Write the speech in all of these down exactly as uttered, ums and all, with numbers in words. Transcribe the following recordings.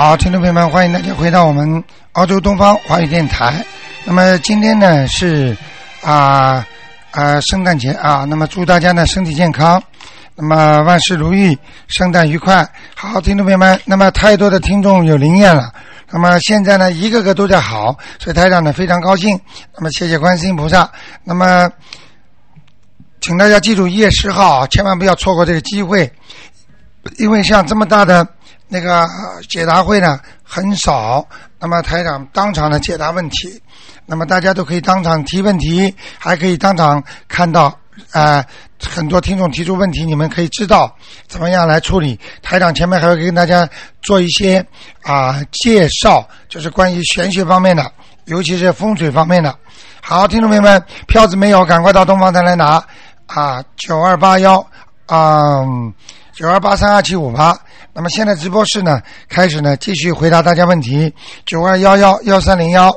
好，听众朋友们，欢迎大家回到我们澳洲东方华语电台。那么今天呢是啊啊圣诞节啊，那么祝大家呢身体健康，那么万事如意，圣诞愉快。好，听众朋友们，那么太多的听众有灵验了，那么现在呢一个个都在好，所以台长呢非常高兴。那么谢谢观世音菩萨。那么请大家记住一月十号千万不要错过这个机会，因为像这么大的那个解答会呢很少，那么台长当场的解答问题，那么大家都可以当场提问题，还可以当场看到呃很多听众提出问题，你们可以知道怎么样来处理。台长前面还会跟大家做一些啊、呃、介绍，就是关于玄学方面的，尤其是风水方面的。好，听众朋友们，票子没有赶快到东方台来拿啊，九二八幺啊九二八三二七五八。那么现在直播室呢开始呢继续回答大家问题，九二幺幺幺三零幺。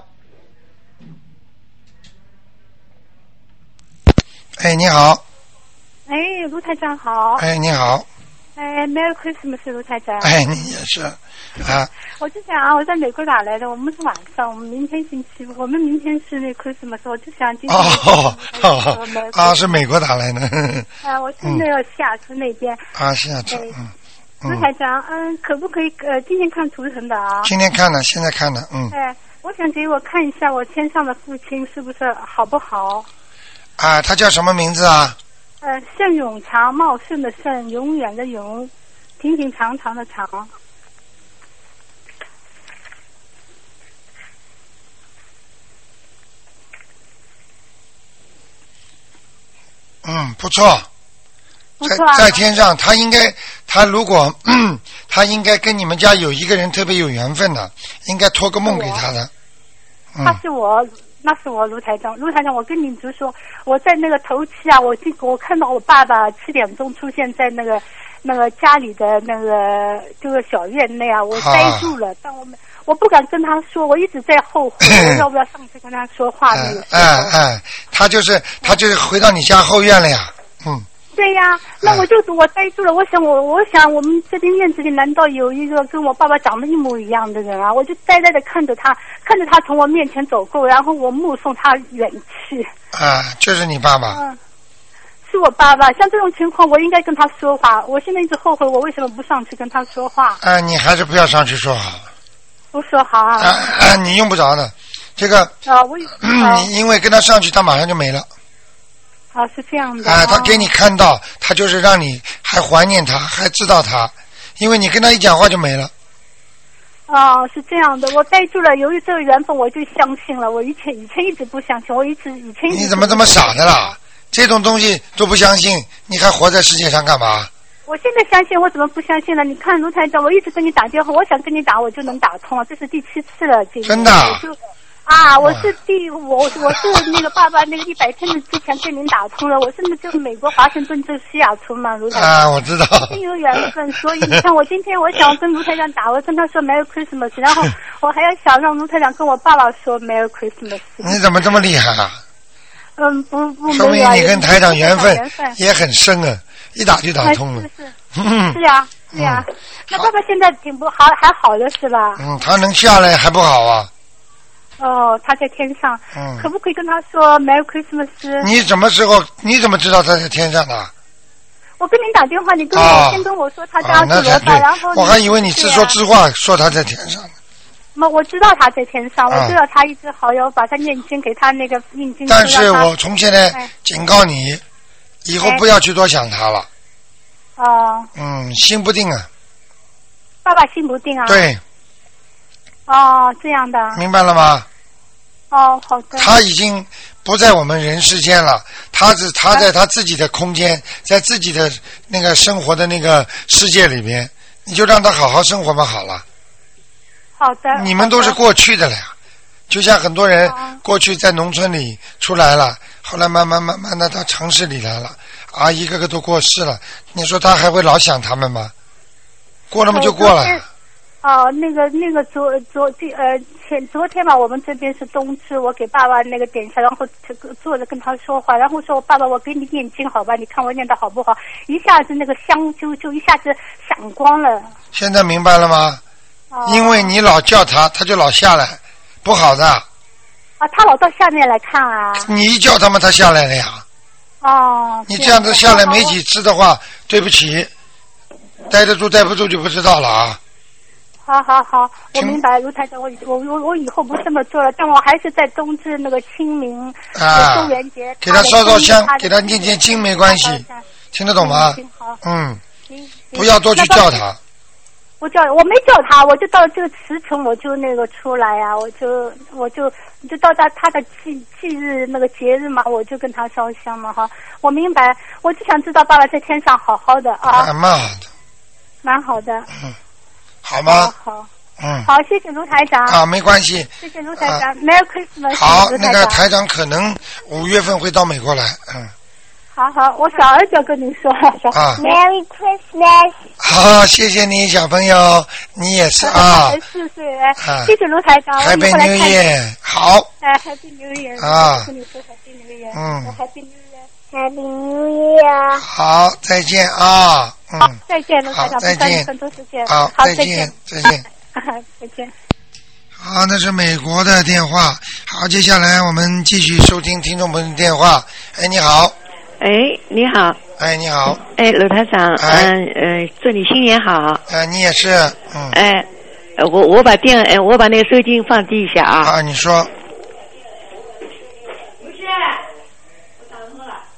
哎，你好。 哎，卢台长好。 哎，你好。 哎 ，Merry Christmas， 卢台长。 哎，你也是啊。 我就想啊，我在美国打来的，我们是晚上，我们明天星期五，我们明天是那 Christmas， 我就想今天。 哦哦啊，是美国打来的。 啊，我是那个西雅图那边。 啊，西雅图。嗯。 卢台长，嗯，可不可以呃今天看图腾的啊？ 今天看了，现在看了，嗯。 哎，我想给我看一下我天上的父亲是不是好不好？ 啊，他叫什么名字啊？ 呃，盛永长，茂盛的盛，永远的永，平平长长的长。 嗯，不错。 不错啊。 在在天上，他应该，他如果，嗯，他应该跟你们家有一个人特别有缘分的，应该托个梦给他的。嗯、 他是我。那是我卢台长，卢台长，我跟你就说，我在那个头七啊，我进我看到我爸爸七点钟出现在那个那个家里的那个就是小院内啊，我呆住了，啊、但我们我不敢跟他说，我一直在后悔，我要不要上去跟他说话那个时候。 哎哎，他就是他就是回到你家后院了呀，嗯。 对呀，那我就我呆住了。我想我我想我们这边院子里难道有一个跟我爸爸长得一模一样的人啊？我就呆呆的看着他，看着他从我面前走过，然后我目送他远去。 啊，就是你爸爸。 嗯，是我爸爸。像这种情况，我应该跟他说话。我现在一直后悔，我为什么不上去跟他说话？ 啊，你还是不要上去说好。 不说好啊。 啊啊，你用不着的，这个。 啊，我。 嗯，你因为跟他上去，他马上就没了。 啊，是这样的。 啊，他给你看到，他就是让你还怀念他，还知道他，因为你跟他一讲话就没了。 哦，是这样的，我呆住了，由于这个缘分，我就相信了。我以前以前一直不相信，我一直以前一直。 你怎么这么傻的啦？这种东西都不相信，你还活在世界上干嘛？ 我现在相信，我怎么不相信了？你看卢台长，我一直跟你打电话，我想跟你打，我就能打通了，这是第七次了，这个。 真的。 啊，我是第我我是那个爸爸那个一百天的之前跟您打通了，我是那就是美国华盛顿州西雅图嘛，卢台长。 啊，我知道。 真有缘分，所以你看我今天我想跟卢台长打，我跟他说 Merry Christmas， 然后我还要想让卢台长跟我爸爸说 Merry Christmas。 你怎么这么厉害啊？ 嗯，不不， 说明你跟台长缘分也很深啊，一打就打通了。 是是是呀是呀，那爸爸现在挺不好，还好了是吧？ 嗯，他能下来还不好啊。 哦，他在天上， 嗯， 可不可以跟他说 Merry Christmas？ 你什么时候？你怎么知道他在天上的？ 我跟您打电话，你跟我、哦、先跟我说他家是罗巴，然后我还以为你自说自话，说他在天上呢。 那我知道他在天上，我知道他一直好，要把他念经给他那个念经。 但是我从现在警告你，哎、以后不要去多想他了。 哦。 嗯，心不定啊。 爸爸心不定啊。 对。 哦，这样的。 明白了吗？ 哦，好的。 他已经不在我们人世间了，他是他在他自己的空间，在自己的那个生活的那个世界里边，你就让他好好生活嘛，好了。 好的。 你们都是过去的了呀，就像很多人过去在农村里出来了，后来慢慢慢慢的到城市里来了，啊，一个个都过世了，你说他还会老想他们吗？过了嘛就过了。 哦，那个那个昨昨第呃前昨天吧，我们这边是冬至，我给爸爸那个点下，然后坐着跟他说话，然后说爸爸，我给你念经好吧？你看我念的好不好？一下子那个香就就一下子闪光了。 现在明白了吗？ 哦、 因为你老叫他，他就老下来，不好的。 啊，他老到下面来看啊。 你一叫他们，他下来了呀。 哦。 你这样子下来没几次的话，对不起，待得住待不住就不知道了啊。 好好好，我明白，卢台长，我我我我以后不这么做了，但我还是在冬至那个清明、 啊、 中元节， 给他烧烧香，给他念念经没关系，听得懂吗？嗯，不要多去叫他。 我叫我没叫他，我就到这个时辰我就那个出来啊，我就我就就到他他的忌忌日那个节日嘛，我就跟他烧香嘛哈。我明白，我就想知道爸爸在天上好好的啊。 啊，蛮好的。 蛮好的。 嗯。好吗？ 好，好嗯， 好，谢谢卢台长。 啊，没关系。 谢谢卢台长、啊、，Merry Christmas。 好，那个台长可能五月份会到美国来，嗯。 好好，我小儿子要跟你说， 啊 ，Merry Christmas。 好，谢谢你，小朋友，你也是啊。 才四岁，啊，谢谢卢台长。 Happy New Year，好。 哎 ，Happy New Year。 啊。 跟你说 Happy New Year。 嗯。 Happy New Year。Happy New Year。 好，再见啊。嗯。 好，再见，卢台长， 再见。 很多时间。 好， 再见，再见。 再见。 好，那是美国的电话。好，接下来我们继续收听听众朋友的电话。哎，你好。 哎，你好。 哎，你好。 哎，卢台长，嗯哎、 呃，祝你新年好。 哎，你也是，嗯。 哎，我我把电，哎，我把那个收音放低一下啊。 啊，你说。 不是，我打通了。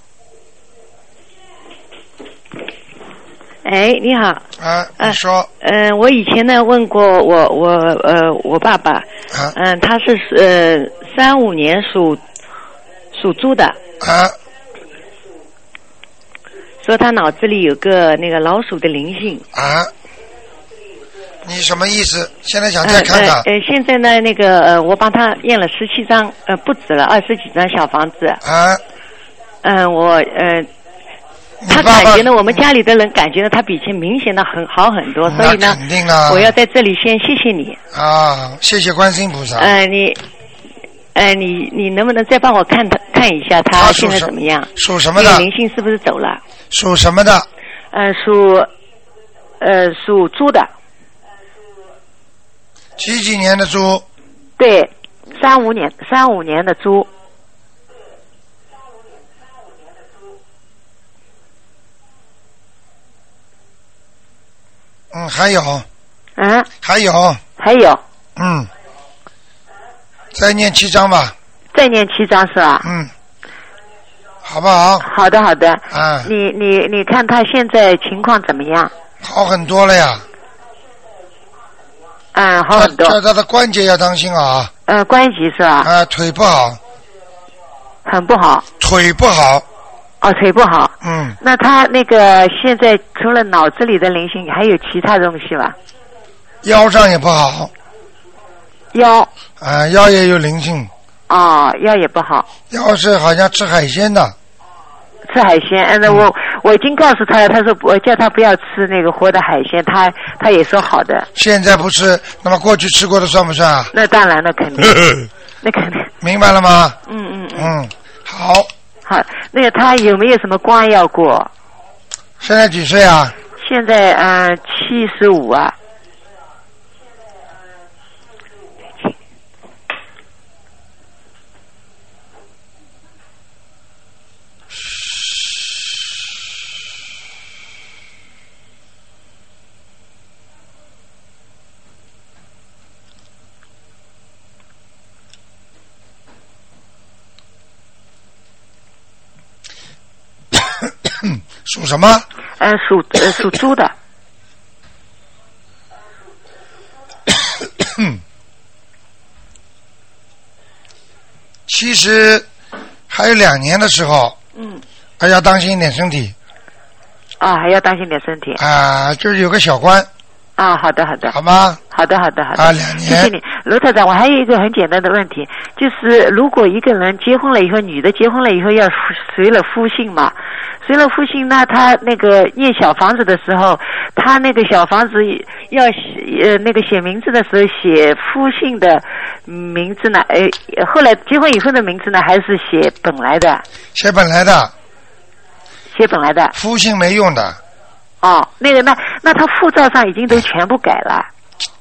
哎，你好。 啊，你说。 嗯、呃，我以前呢问过我我呃我爸爸， 嗯、 呃，他是呃三五年属属猪的。 啊。 说他脑子里有个那个老鼠的灵性。 啊。你什么意思？现在想再看看？ 呃呃，现在呢，那个呃，我帮他验了十七张，呃，不止了，二十几张小房子。 啊。 嗯、呃，我呃。他爸爸感觉呢，我们家里的人感觉呢，他比以前明显的很好很多，所以呢， 肯定啊， 我要在这里先谢谢你啊，谢谢观世音菩萨。 呃，你，呃，你你能不能再帮我看他看一下他现在怎么样？ 属什么的？ 灵性是不是走了？ 属什么的？ 呃，属呃属猪的。 几几年的猪？ 对，三五年三五年的猪。 嗯，还有。 嗯。 还有。 还有。 嗯。再念七章吧。 再念七章是吧？ 嗯。好不好？ 好的，好的。 啊。 你你你看他现在情况怎么样？ 好很多了呀。 嗯，好很多。 叫他的关节要当心啊。 呃，关节是吧？ 啊，腿不好。 很不好。 腿不好。 哦，腿不好。 嗯。 那他那个现在除了脑子里的灵性，还有其他东西吧？ 腰上也不好。 腰。 啊，腰也有灵性。 哦，腰也不好。 腰是好像吃海鲜的。 吃海鲜，嗯，那我我已经告诉他了，他说我叫他不要吃那个活的海鲜，他他也说好的。 现在不吃，那么过去吃过的算不算啊？ 那当然了，肯定。那肯定。 明白了吗？ 嗯嗯嗯。 嗯，好。 好，那个他有没有什么关要过？ 现在几岁啊？ 现在呃七十五啊。 属什么？ 呃，属呃属猪的。 其实还有两年的时候， 嗯， 还要当心一点身体。 啊，还要当心点身体。 啊，就是有个小关。 啊，好的好的。 好吗？ 好的好的好的。 啊，两年。 谢谢你，罗特长。我还有一个很简单的问题，就是如果一个人结婚了以后，女的结婚了以后要随了夫姓嘛，随了夫姓，那他那个念小房子的时候，他那个小房子要写呃那个写名字的时候写夫姓的名字呢？呃，后来结婚以后的名字呢，还是写本来的？ 写本来的。 写本来的。 夫姓没用的。 哦，那个那那他护照上已经都全部改了。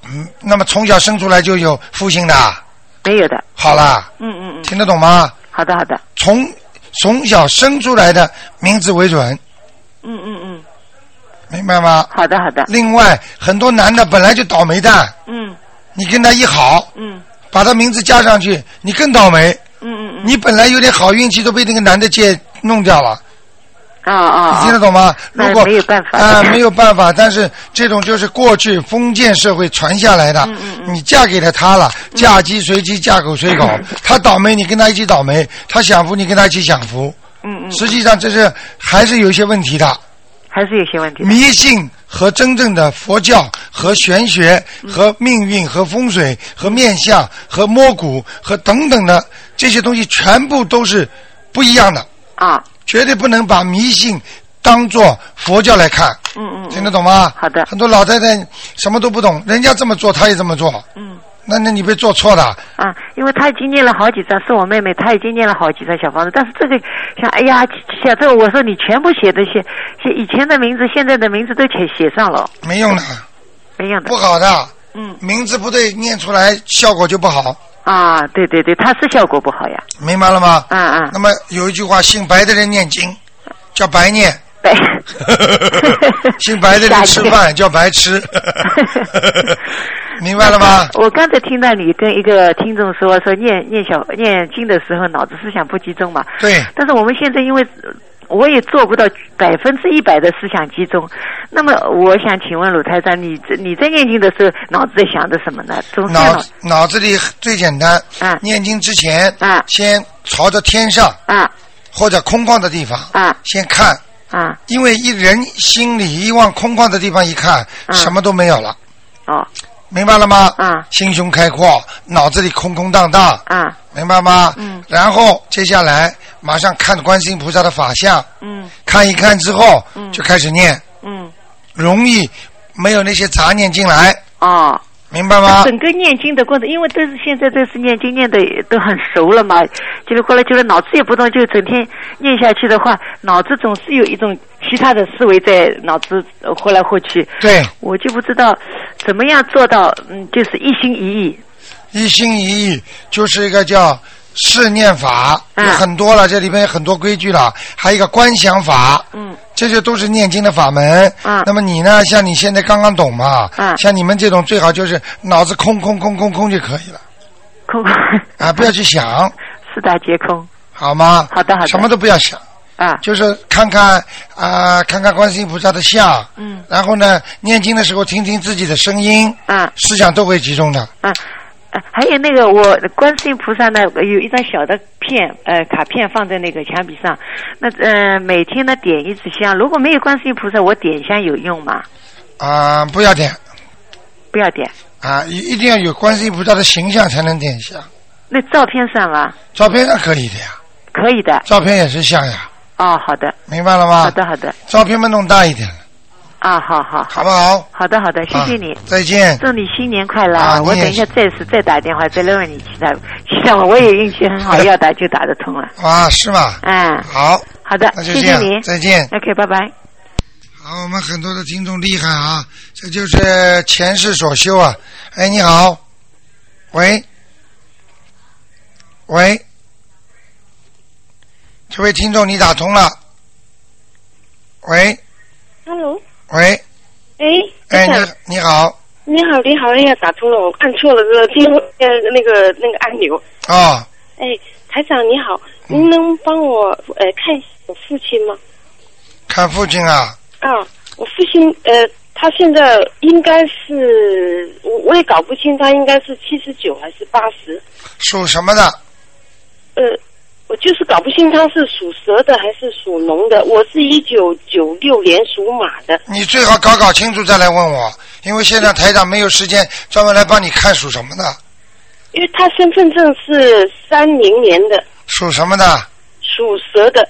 嗯，那么从小生出来就有父亲的？ 没有的。 好啦。 嗯嗯嗯。 听得懂吗？ 好的好的。 从从小生出来的名字为准。 嗯嗯嗯。 明白吗？ 好的好的。 另外，很多男的本来就倒霉蛋。 嗯。 你跟他一好。 嗯。 把他名字加上去，你更倒霉。 嗯嗯嗯。 你本来有点好运气都被那个男的借弄掉了。 啊啊！ 你听得懂吗？如果没有办法啊、呃，没有办法。但是这种就是过去封建社会传下来的。 嗯嗯嗯。 你嫁给了他了，嗯、嫁鸡随鸡，嫁狗随狗。嗯、他倒霉，你跟他一起倒霉；他享福，你跟他一起享福。 嗯嗯。 实际上这是还是有些问题的。 还是有些问题。 迷信和真正的佛教和玄学和命运和风水和面相和摸骨和等等的这些东西全部都是不一样的啊， 绝对不能把迷信当作佛教来看。 嗯嗯， 听得懂吗？ 好的。 很多老太太什么都不懂，人家这么做他也这么做。 嗯。 那那你被做错了啊！因为他已经念了好几张，是我妹妹，她已经念了好几张小房子。但是这个像哎呀，写这个我说你全部写的写写以前的名字，现在的名字都写写上了， 没用的， 没用的， 不好的。 嗯， 名字不对，念出来效果就不好。 啊，对对对，他是效果不好呀。 明白了吗？ 嗯嗯。 那么有一句话，姓白的人念经叫白念。 白。 姓白的人吃饭叫白吃。明白了吗？ 我刚才听到你跟一个听众说说念念小念经的时候脑子思想不集中嘛。 对。 但是我们现在因为我也做不到百分之一百的思想集中，那么我想请问鲁台长，你你在念经的时候脑子在想着什么呢？ 脑脑子里最简单。 啊。 念经之前。 啊。 先朝着天上。 啊。 或者空旷的地方。 啊。 先看。 啊。 因为一人心里一往空旷的地方一看，啊、什么都没有了。 哦。 明白了吗？ 啊， 心胸开阔，脑子里空空荡荡。 啊， 明白吗？ 嗯。 然后接下来马上看观世音菩萨的法相。 嗯。 看一看之后， 嗯， 就开始念。 嗯。 容易没有那些杂念进来。 哦。 明白吗？ 整个念经的过程，因为都是现在都是念经念的都很熟了嘛，就是后来觉得脑子也不动，就整天念下去的话，脑子总是有一种其他的思维在脑子忽来忽去。 对。 我就不知道怎么样做到，嗯，就是一心一意。 一心一意就是一个叫试念法，有很多了，这里边有很多规矩了，还有一个观想法。 嗯。 这些都是念经的法门。 啊。 那么你呢？像你现在刚刚懂嘛？ 啊。 像你们这种最好就是脑子空空空空空就可以了。 空空。 啊，不要去想。 四大皆空。 好吗？ 好的好的。 什么都不要想。 啊。 就是看看啊、呃，看看观世音菩萨的像。 嗯。 然后呢，念经的时候听听自己的声音。 啊。 思想都会集中的。 啊。还有那个，我观世音菩萨呢，有一张小的片，呃，卡片放在那个墙壁上。那呃，每天呢点一支香。如果没有观世音菩萨，我点香有用吗？ 啊、呃，不要点。 不要点。 啊，一一定要有观世音菩萨的形象才能点香。 那照片上吗？ 照片上可以的呀。 可以的。 照片也是像呀。 哦，好的。 明白了吗？ 好的，好的。 照片嘛弄大一点。 啊，好好， 好不好？ 好的，好的，谢谢你， 啊、再见。 祝你新年快乐！ 啊、 我等一下再次再打电话再问你其他，其他我也运气很好，要打就打得通了。 啊，是吗？ 嗯， 好， 好的， 那就谢谢你， 再见。 OK， 拜拜。 好，我们很多的听众厉害啊，这就是前世所修啊。哎，你好，喂，喂，这位听众你打通了，喂。 Hello， 喂， 哎， 哎，你你好， 你好，你好，哎呀，打通了，我按错了这个电呃那个那个按钮。 啊、哦。 哎，台长你好，您能帮我呃看我父亲吗？ 看父亲啊？ 啊，我父亲呃，他现在应该是我我也搞不清，他应该是七十九还是八十？ 属什么的？ 呃。我就是搞不清他是属蛇的还是属龙的。我是一九九六年属马的。 你最好搞搞清楚再来问我，因为现在台长没有时间专门来帮你看属什么的。 因为他身份证是三零年的。 属什么的？ 属蛇的。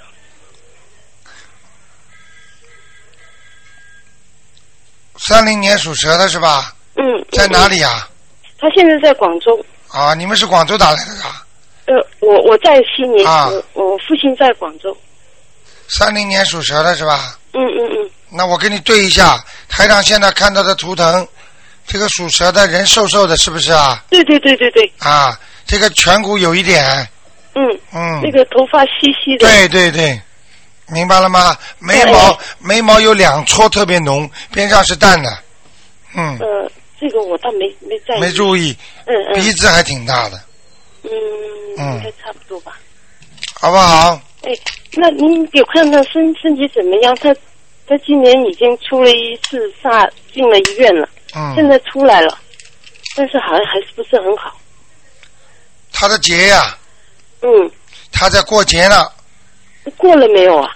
三零年属蛇的是吧？ 嗯。 在哪里啊？ 他现在在广州。 啊，你们是广州打来的啊？ 呃，我我在悉尼， 啊、 我我父亲在广州。 三零年属蛇的是吧？ 嗯嗯嗯。 那我给你对一下，台长现在看到的图腾， 这个属蛇的人瘦瘦的，是不是啊？ 对对对对对。 啊，这个颧骨有一点。 嗯。 嗯。 那个头发稀稀的。 对对对，明白了吗？眉毛眉毛有两撮特别浓，边上是淡的。嗯。 呃，这个我倒没没在意。 没注意。 嗯嗯。 鼻子还挺大的。 嗯。 嗯。 应该差不多吧。 好不好？ 哎，那您给看看身身体怎么样？他他今年已经出了一次煞，进了医院了。 嗯。 现在出来了，但是好像还是不是很好。 他的节呀、啊。 嗯。 他在过节呢。 过了没有啊？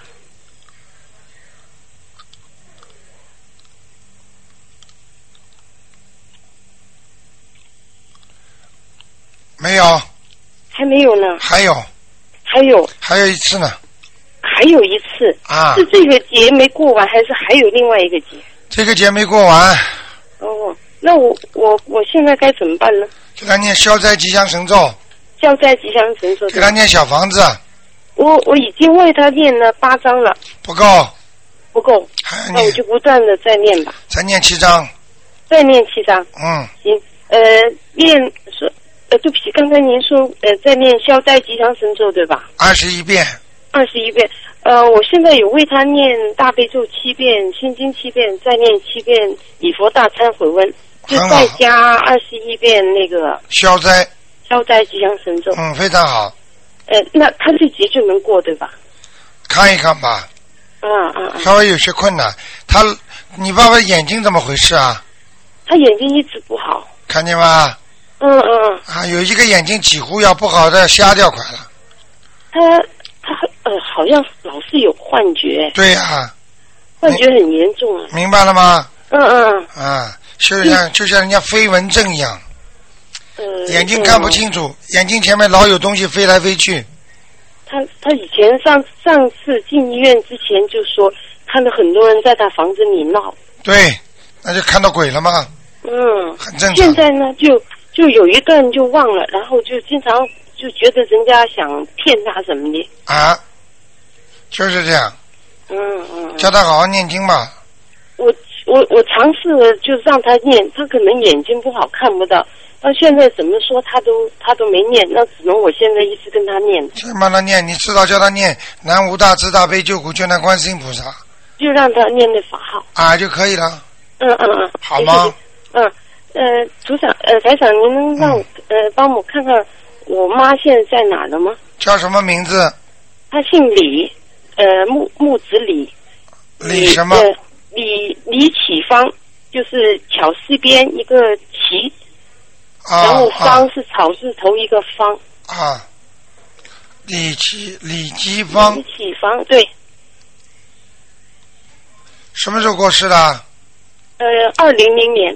没有。 还没有呢。 还有。 还有。 还有一次呢。 还有一次。 啊。 是这个节没过完，还是还有另外一个节？ 这个节没过完。 哦，那我我我现在该怎么办呢？ 给他念消灾吉祥神咒。 消灾吉祥神咒。 给他念小房子。 我我已经为他念了八章了。 不够。 不够。那我就不断的再念吧。 再念七章。 再念七章。 嗯。 行，呃，念说。呃，对不起，刚才您说呃在念消灾吉祥神咒对吧？ 二十一遍。 二十一遍。呃，我现在有为他念大悲咒七遍，心经七遍，再念七遍礼佛大忏悔文，就再加二十一遍那个消灾消灾吉祥神咒。 嗯，非常好。 呃，那他这节就能过对吧？ 看一看吧。 嗯嗯嗯。 稍微有些困难。他，你爸爸眼睛怎么回事啊？ 他眼睛一直不好。 看见吗？ 嗯嗯。 啊，有一个眼睛几乎要不好的瞎掉快了。 他他呃好像老是有幻觉。 对呀、啊。 幻觉很严重啊。 明白了吗？ 嗯嗯。 啊，就像、嗯、就像人家飞蚊症一样。 呃。 眼睛看不清楚，嗯、眼睛前面老有东西飞来飞去。 他他以前上上次进医院之前就说看到很多人在他房子里闹。 对，那就看到鬼了吗？ 嗯。 很正常。 现在呢就。就有一个人就忘了，然后就经常就觉得人家想骗他什么的。 啊，就是这样。 嗯嗯。 叫他好好念经吧。 我我我尝试了，就让他念，他可能眼睛不好看不到，到现在怎么说他都他都没念，那只能我现在一直跟他念。 先帮他念，你知道叫他念南无大慈大悲救苦救难观世音菩萨。 就让他念那法号。 啊，就可以了。 嗯嗯嗯。 好吗？ 嗯。呃，组长，呃，台长，您能让、嗯、呃帮我看看我妈现在在哪了吗？ 叫什么名字？ 她姓李，呃，木木子李。 李什么？ 呃、李李启芳，就是巧思边一个齐， 啊、 然后芳是草字头一个芳。 啊。李启李启芳。 李启芳，对。 什么时候过世的？ 呃，二零零年。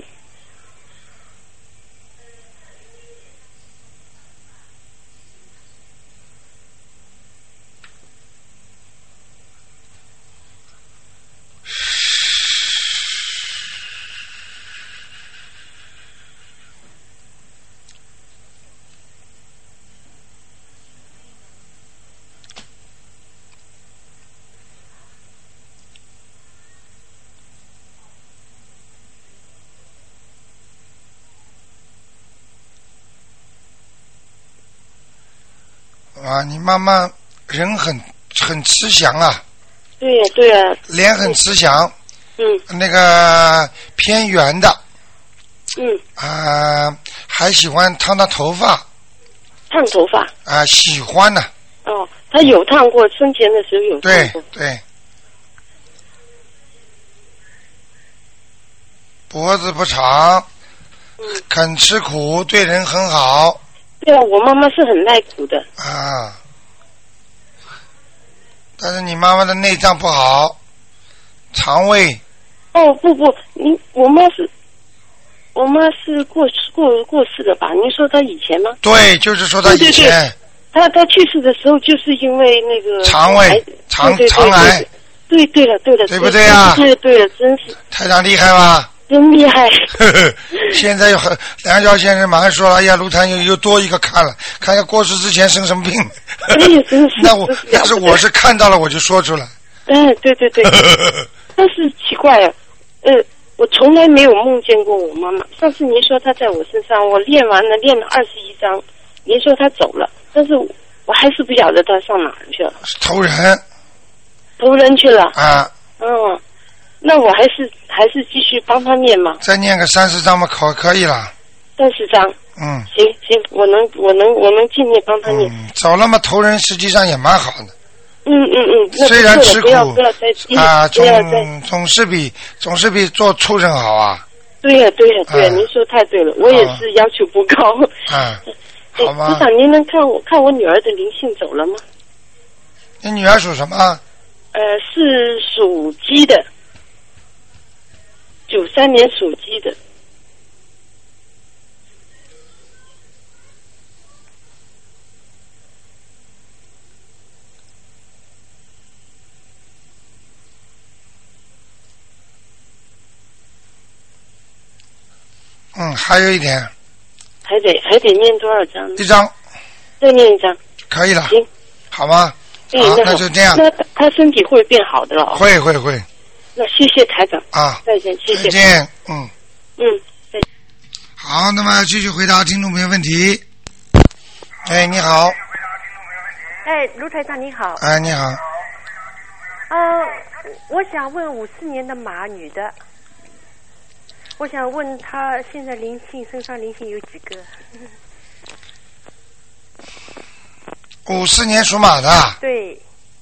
啊，你妈妈人很很慈祥啊。 对呀、啊、对呀、啊。 脸很慈祥。 嗯。 那个偏圆的。 嗯。 啊、呃，还喜欢烫她头发。 烫头发。 啊、呃，喜欢呢、 啊。哦，她有烫过，生前的时候有烫过。 对对。脖子不长。嗯。肯吃苦，对人很好。 对啊，我妈妈是很耐苦的。 啊，但是你妈妈的内脏不好，肠胃。 哦不不，你我妈是，我妈是过世过过世的吧？您说她以前吗？ 对，就是说她以前。对对对， 她她去世的时候就是因为那个肠胃肠对对对肠癌。 对对了对了， 对不对啊？ 对对了，真是。 台长厉害吧？ 真厉害！ 现在有很梁晓先生马上说了，哎呀，卢台又又多一个看了，看看过世之前生什么病。 哎呀，真是！ 那我但是我是看到了，我就说出来。 哎，对对对。但是奇怪啊，呃， 我从来没有梦见过我妈妈。上次您说她在我身上，我练完了，练了二十一章，您说她走了，但是我还是不晓得她上哪儿去了。 投人。 投人去了。 啊。 嗯，那我还是还是继续帮她念嘛。 再念个三十章嘛，可可以了。 三十章。 嗯。 行行，我能我能我能尽力帮她念。 嗯，走了嘛，投人实际上也蛮好的。 嗯嗯嗯， 虽然吃苦啊，总总是比总是比做畜生好啊。 对呀、啊、对呀、啊、对呀、啊，您说太对了，我也是要求不高。 啊，好吗？ 组长，您能看我看我女儿的灵性走了吗？ 你女儿属什么？ 呃，是属鸡的，九三年属鸡的。 嗯，还有一点， 还得还得念多少章？ 一张， 再念一张， 可以了。 行， 好吗？ 嗯， 好， 那那就这样。 那他身体会变好的了、哦。 会会会。 那谢谢台长啊， 再见，谢谢。 再见，嗯。 嗯，再见。 好，那么继续回答听众朋友问题。哎，你好。 哎，卢台长你好。 哎，你好。 呃，我想问五四年的马女的。我想问他现在灵性身上灵性有几个？ 五四年属马的。 对。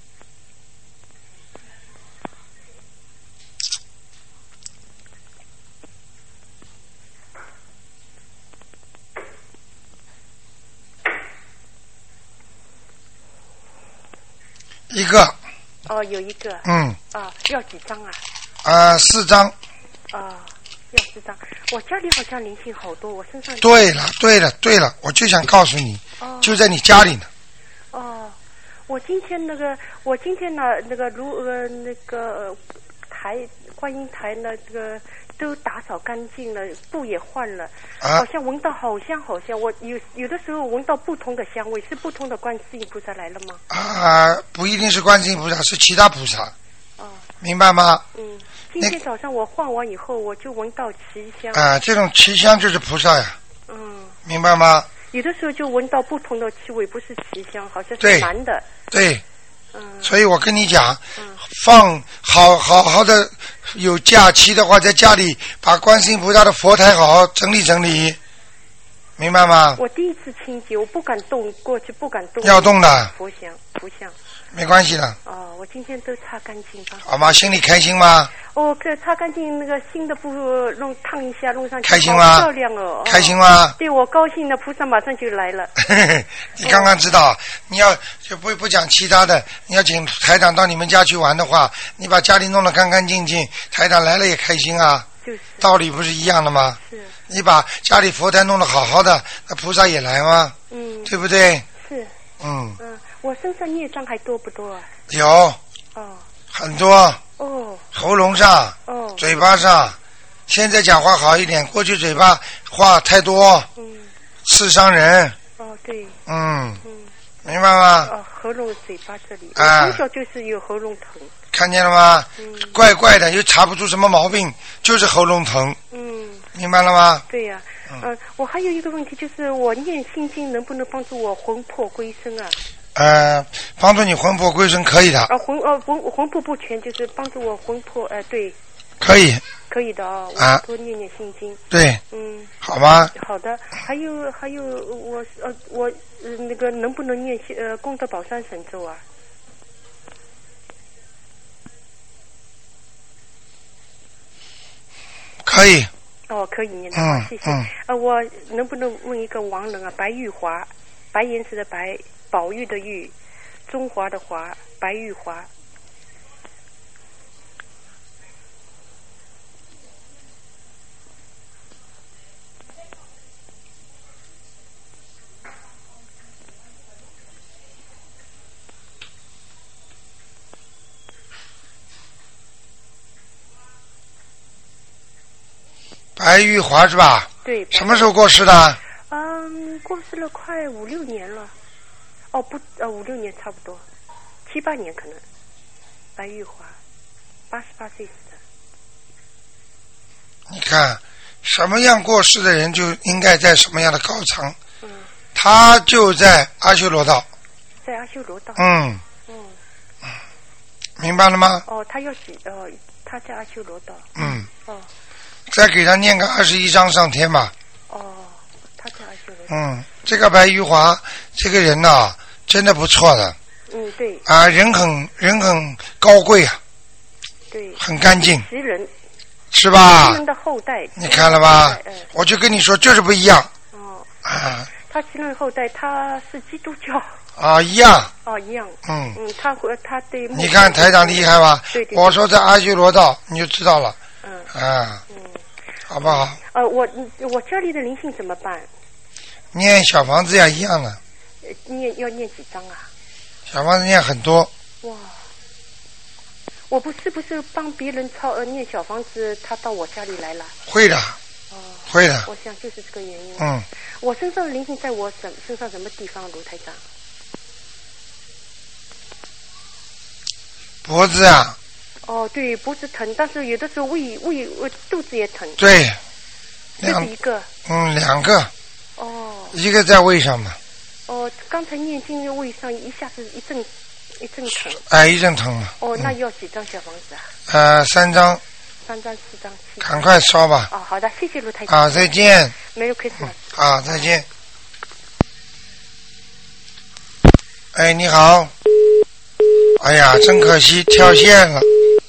一个。 哦，有一个。 嗯。 啊，要几张啊？ 啊，四张。 啊。要知道，我家里好像灵性好多，我身上。 对了，对了，对了，我就想告诉你，哦、就在你家里呢。 哦，我今天那个，我今天呢，那个如呃那个台观音台呢，这个都打扫干净了，布也换了，啊、好像闻到好香好香。我有有的时候闻到不同的香味，是不同的观世音菩萨来了吗？ 啊，不一定是观世音菩萨，是其他菩萨。哦。明白吗？ 嗯。今天早上我换完以后，我就闻到奇香。 啊，这种奇香就是菩萨呀。 嗯。明白吗？ 有的时候就闻到不同的气味，不是奇香，好像是男的。 对。嗯。所以我跟你讲，嗯、放好好好的，有假期的话，在家里把观世音菩萨的佛台好好整理整理，明白吗？ 我第一次清洁，我不敢动过去，不敢动。 要动的。 佛像，佛像。 没关系的。 哦，我今天都擦干净吧。 好吗？心里开心吗？ 哦，这擦干净那个新的布弄烫一下，弄上去。 开心吗？ 漂亮哦。 开心吗？ 对，我高兴的，菩萨马上就来了。 你刚刚知道，哦、你要就不不讲其他的，你要请台长到你们家去玩的话，你把家里弄得干干净净，台长来了也开心啊。 就是。 道理不是一样的吗？ 是。 你把家里佛台弄得好好的，那菩萨也来吗？ 嗯。 对不对？ 是。 嗯。 嗯，我身上孽障还多不多啊？ 有。 哦。 很多。 哦。 喉咙上。 哦。 嘴巴上，现在讲话好一点，过去嘴巴话太多。嗯。刺伤人。 哦，对。 嗯。嗯。明白吗？ 哦，喉咙、嘴巴这里。 啊。 从小就是有喉咙疼。 看见了吗？嗯。怪怪的，又查不出什么毛病，就是喉咙疼。 嗯。 明白了吗？ 对呀、啊。嗯、呃，我还有一个问题，就是我念心经能不能帮助我魂魄归身啊？ 呃，帮助你魂魄归身可以的。 啊，魂呃魂魂魄不全，就是帮助我魂魄呃对。 可以。 可以的啊， 啊， 多念念心经。 对。 嗯。 好吗？ 好的，还有还有我呃我呃那个能不能念呃功德宝山神咒啊？ 可以。 哦，可以念的， 嗯， 谢谢。嗯、呃，我能不能问一个亡人啊？白玉华，白颜色的白，宝玉的玉，中华的华，白玉华。 白玉华是吧？ 对。 什么时候过世的？ 嗯，过世了快五六年了。哦，不，呃，五六年差不多，七八年可能。白玉华，八十八岁死的。 你看，什么样过世的人就应该在什么样的高层。 嗯。 他就在阿修罗道。 在阿修罗道。 嗯。 嗯。 明白了吗？ 哦，他要几呃，他在阿修罗道。 嗯。 哦。 再给他念个二十一章上天吧。 哦，他在阿修罗道。 嗯，这个白玉华这个人呐、啊，真的不错的。 嗯，对。 啊，人很人很高贵啊。 对。 很干净。 奇人。 是吧？ 奇人的后代。 你看了吧？ 嗯、 我就跟你说，就是不一样。 哦。 啊。 他奇人后代，他是基督教。 啊，一样。 哦，一样。 嗯。 嗯，他和他对。 你看台长厉害吧？ 对 对, 对。 我说在阿修罗道，你就知道了。 嗯。 啊。 嗯。 好不好？ 呃，我我家里的灵性怎么办？ 念小房子呀，一样的。 呃，念要念几张啊？ 小房子念很多。 哇！我不是不是帮别人抄呃念小房子，他到我家里来了。 会的。 哦。 会的。 我想就是这个原因。 嗯。 我身上的灵性在我身身上什么地方，卢台长？ 脖子啊。 哦，对，脖子疼，但是有的时候胃胃胃肚子也疼。 对。 这是一个。 嗯，两个。 哦。 一个在胃上嘛。 哦，刚才念经的胃上一下子一阵一阵疼。 哎，一阵疼了。 哦，那要几张小房子啊？ 呃，三张。 三张、四张、七张。 赶快烧吧。 哦，好的，谢谢卢台长。 啊，再见。 没有 Christmas。 啊，再见。哎，你好。哎呀，真可惜，跳线了。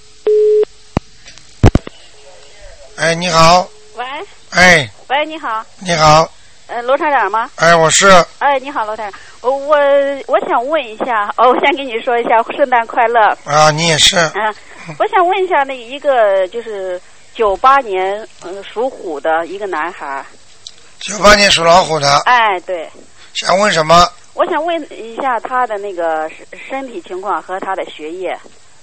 哎，你好。 喂。 哎。 喂，你好。 你好。 呃，罗台长吗？ 哎，我是。 哎，你好，罗台长。我我我想问一下，哦，我先跟你说一下圣诞快乐。 啊，你也是。 啊，我想问一下，那一个就是九八年嗯、呃、属虎的一个男孩。 九八年属老虎的。 哎，对。 想问什么？ 我想问一下他的那个身体情况和他的学业。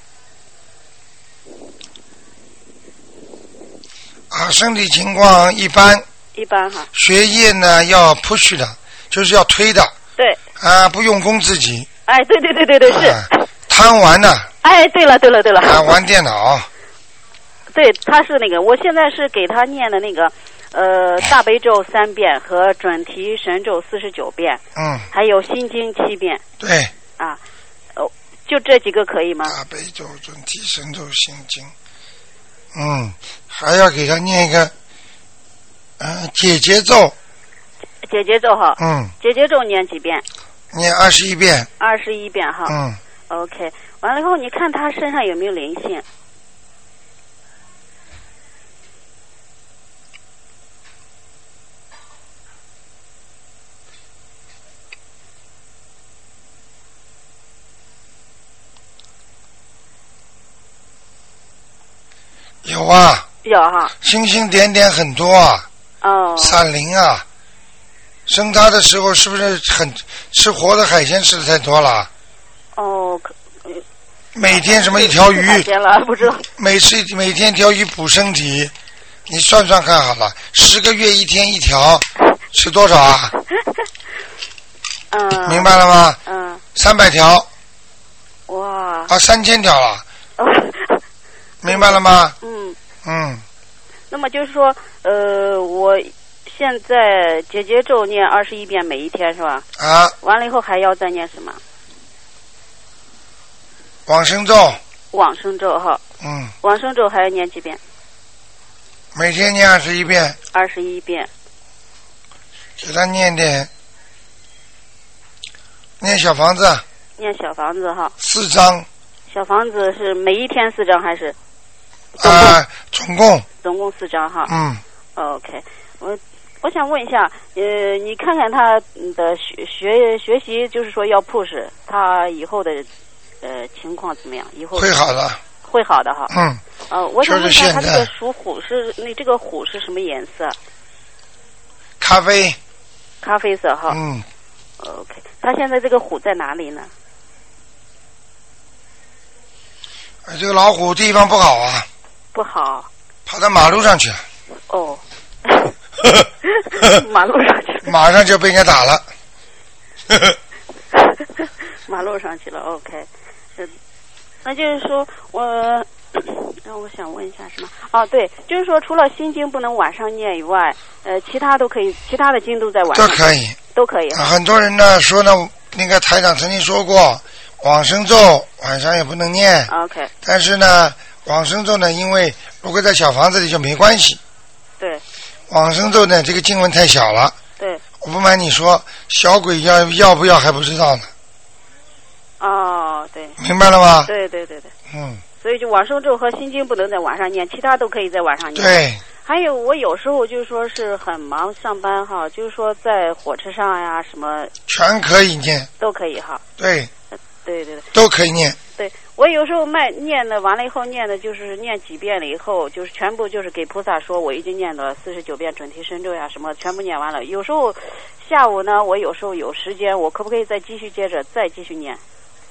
啊，身体情况一般。 一般哈。 学业呢要 push 的，就是要推的。 对。 啊，不用功自己。 哎，对对对对对是。 啊、贪玩的。 哎，对了对了对了。 啊，玩电脑。 对，他是那个，我现在是给他念的那个。呃，大悲咒三遍和准提神咒四十九遍， 嗯， 还有心经七遍。 对。 啊，哦，就这几个可以吗？ 大悲咒、准提神咒、心经。嗯，还要给他念一个，呃，解结咒。 解结咒哈。 嗯。 解结咒念几遍？ 念二十一遍。 二十一遍哈。 嗯。 OK， 完了以后，你看他身上有没有灵性？ 有啊， 有哈， 星星点点很多啊， 哦， 闪灵啊，生他的时候是不是很吃活的海鲜吃的太多了？ 哦，可每天什么一条鱼， 海鲜了不知道， 每次每天一条鱼补身体，你算算看好了，十个月一天一条，吃多少啊？ 嗯， 明白了吗？ 嗯， 三百条。 哇！ 啊，三千条了。 哦明白了吗？ 嗯嗯。 那么就是说，呃，我现在解结咒念二十一遍每一天是吧？ 啊。 完了以后还要再念什么？ 往生咒。 往生咒哈。 嗯。 往生咒还要念几遍？ 每天念二十一遍。 二十一遍。 给他念点，念小房子。 念小房子哈。 四张。 小房子是每一天四张还是？ 啊、呃，总共。 总共四张哈。 嗯。 OK， 我我想问一下，呃，你看看他的学学学习，就是说要 push 他以后的呃情况怎么样？以后会好的。 会好的哈。 嗯。 呃，我想问一下，他这个属虎是那这个虎是什么颜色？ 咖啡。 咖啡色哈。 嗯。 OK， 他现在这个虎在哪里呢？ 这个老虎地方不好啊。 不好。 跑到马路上去了。 哦。马路上去了。 马上就被人家打了。 马路上去了 ，OK。那就是说我让我想问一下什么？哦，对，就是说除了心经不能晚上念以外，呃，其他都可以，其他的经都在晚上都可以， 都可以。 啊、很多人呢说呢，那个台长曾经说过，往生咒晚上也不能念。 OK。 但是呢，往生咒呢，因为如果在小房子里就没关系。 对。 往生咒呢，这个经文太小了。 对。 我不瞒你说，小鬼要要不要还不知道呢。 哦，对。 明白了吗？ 对对对对。 嗯。 所以就往生咒和心经不能在晚上念，其他都可以在晚上念。 对。 还有我有时候就是说是很忙上班哈，就是说在火车上呀什么。 全可以念。 都可以哈。 对。 对对对。 都可以念。 对，我有时候卖念的完了以后念的就是念几遍了以后，就是全部就是给菩萨说我已经念了四十九遍准提神咒呀什么，全部念完了。有时候下午呢，我有时候有时间，我可不可以再继续接着再继续念？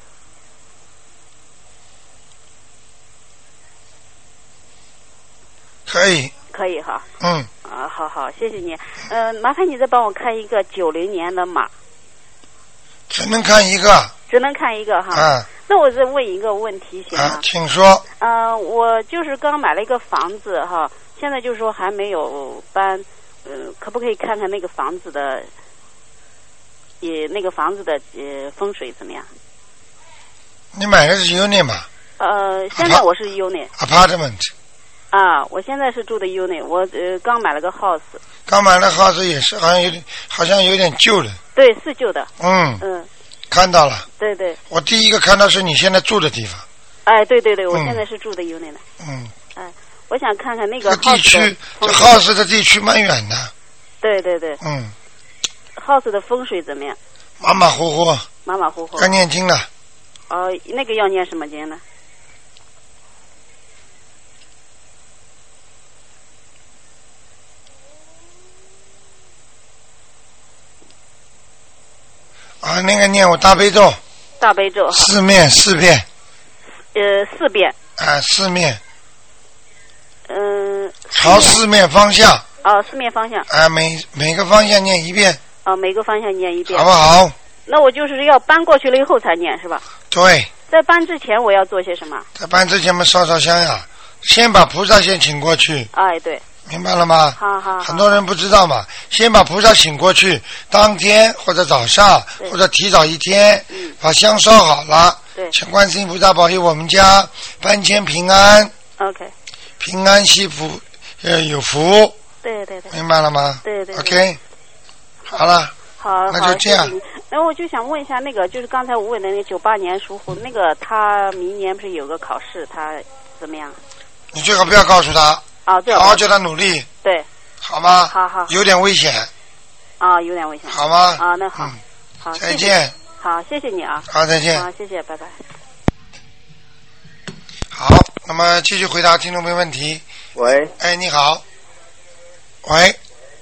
可以， 可以哈。 嗯。 啊，好好，谢谢你。呃，麻烦你再帮我看一个九零年的马。 只能看一个。 只能看一个哈。 啊。 那我再问一个问题行吗？ 啊，请说。 呃，我就是刚买了一个房子哈，现在就是说还没有搬，呃，可不可以看看那个房子的，也那个房子的呃风水怎么样？ 你买的是 unit 吗？ 呃，现在我是 unit。 apartment。 啊，我现在是住的 unit， 我呃刚买了个 house。 刚买了 house 也是好像有点，好像有点旧了。 对，是旧的。 嗯。 嗯。 看到了。 对对。 我第一个看到是你现在住的地方。 哎，对对对，我现在是住的 unit 的。 嗯。 哎，我想看看那个 house 的地区，这 house 的地区蛮远的。 对对对。 嗯。 house 的风水怎么样？ 马马虎虎。 马马虎虎。 要念经了。 哦，那个要念什么经呢？ 啊，那个念我大悲咒。 大悲咒。 四面四遍。 呃，四遍。 啊，四面。 嗯、呃。 朝四面方向。 哦，四面方向。 啊，每每个方向念一遍。 哦，每个方向念一遍。 好不好？ 那我就是要搬过去了以后才念是吧？ 对。 在搬之前我要做些什么？ 在搬之前嘛，烧烧香呀，先把菩萨先请过去。 哎，对。 明白了吗？ 好好。 很多人不知道嘛，先把菩萨请过去，当天或者早上或者提早一天， 嗯、 把香烧好了， 对， 请观世音菩萨保佑我们家搬迁平安。 OK。 平安惜福，呃，有福。 对对对。 明白了吗？ 对对对。 OK。好了。 好， 那就这样。 然后我就想问一下，那个就是刚才我问的那个九八年属虎，那个他明年不是有个考试，他怎么样？ 你最好不要告诉他。 啊，对。 好好叫他努力。 对。 好吗？ 好好。 有点危险。 啊，有点危险。 好吗？ 啊，那好。 嗯、 好。 再见。 好，谢谢你啊。 好，再见。 好，谢谢，拜拜。 好，那么继续回答听众朋友问题。 喂。 哎，你好。喂。